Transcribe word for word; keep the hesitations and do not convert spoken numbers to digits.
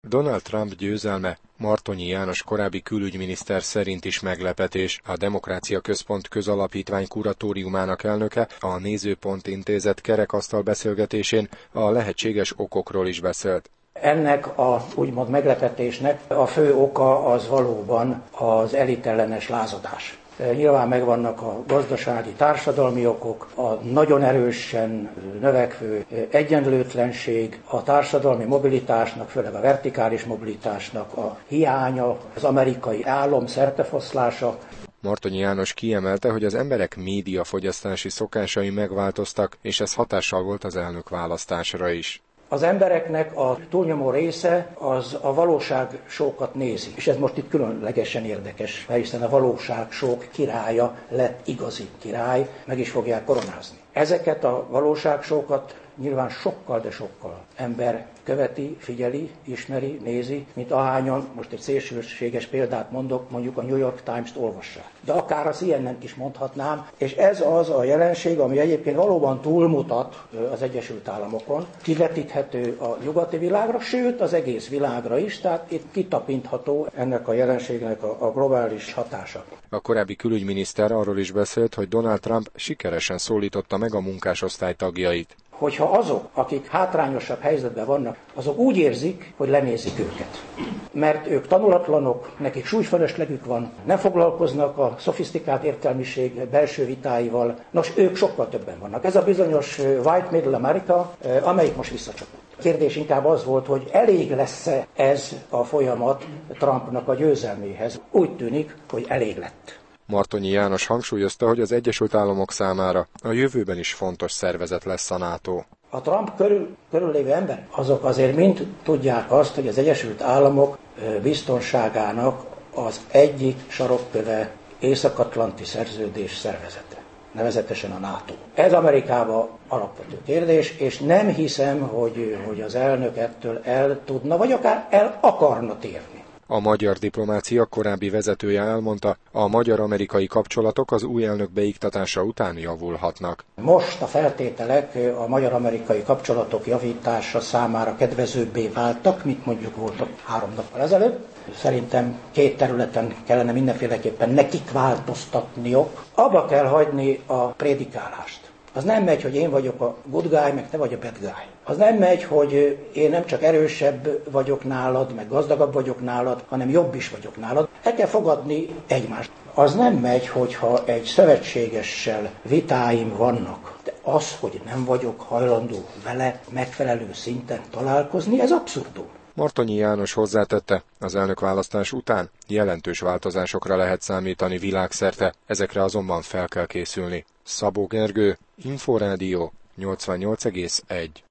Donald Trump győzelme Martonyi János korábbi külügyminiszter szerint is meglepetés. A Demokrácia Központ közalapítvány kuratóriumának elnöke a Nézőpont Intézet kerekasztal beszélgetésén a lehetséges okokról is beszélt. Ennek a úgymond meglepetésnek a fő oka az valóban az elitellenes lázadás. Nyilván megvannak a gazdasági, társadalmi okok, a nagyon erősen növekvő egyenlőtlenség, a társadalmi mobilitásnak, főleg a vertikális mobilitásnak a hiánya, az amerikai állam szertefoszlása. Martonyi János kiemelte, hogy az emberek médiafogyasztási szokásai megváltoztak, és ez hatással volt az elnökválasztásra is. Az embereknek a túlnyomó része az a valóságsókat nézi. És ez most itt különlegesen érdekes, mert hiszen a valóságsók királya lett igazi király, meg is fogják koronázni. Ezeket a valóságsókat nyilván sokkal, de sokkal ember követi, figyeli, ismeri, nézi, mint ahányan, most egy szélsőséges példát mondok, mondjuk a New York Times-t olvassák. De akár a C N N-t is mondhatnám, és ez az a jelenség, ami egyébként valóban túlmutat az Egyesült Államokon, kivetíthető a nyugati világra, sőt az egész világra is, tehát itt kitapintható ennek a jelenségnek a, a globális hatása. A korábbi külügyminiszter arról is beszélt, hogy Donald Trump sikeresen szólította meg a munkásosztály tagjait. Hogyha azok, akik hátrányosabb helyzetben vannak, azok úgy érzik, hogy lenézik őket. Mert ők tanulatlanok, nekik súlyfölöslegük van, nem foglalkoznak a szofisztikált értelmiség belső vitáival, nos, ők sokkal többen vannak. Ez a bizonyos White Middle America, amelyik most visszacsapott. A kérdés inkább az volt, hogy elég lesz-e ez a folyamat Trumpnak a győzelméhez. Úgy tűnik, hogy elég lett. Martonyi János hangsúlyozta, hogy az Egyesült Államok számára a jövőben is fontos szervezet lesz a NATO. A Trump körül, körüllévő ember, azok azért mind tudják azt, hogy az Egyesült Államok biztonságának az egyik sarokköve Észak-Atlanti Szerződés szervezete, nevezetesen a NATO. Ez Amerikában alapvető kérdés, és nem hiszem, hogy, hogy az elnök ettől el tudna, vagy akár el akarna térni. A magyar diplomácia korábbi vezetője elmondta, a magyar-amerikai kapcsolatok az új elnök beiktatása után javulhatnak. Most a feltételek a magyar-amerikai kapcsolatok javítása számára kedvezőbbé váltak, mint mondjuk voltak három nappal ezelőtt. Szerintem két területen kellene mindenféleképpen nekik változtatniok. Abba kell hagyni a prédikálást. Az nem megy, hogy én vagyok a good guy, meg te vagy a bad guy. Az nem megy, hogy én nem csak erősebb vagyok nálad, meg gazdagabb vagyok nálad, hanem jobb is vagyok nálad. El kell fogadni egymást. Az nem megy, hogyha egy szövetségessel vitáim vannak. De az, hogy nem vagyok hajlandó vele megfelelő szinten találkozni, ez abszurdum. Martonyi János hozzátette, az elnökválasztás után jelentős változásokra lehet számítani világszerte, ezekre azonban fel kell készülni. Szabó Gergő, Inforádió, nyolcvannyolc egész egy.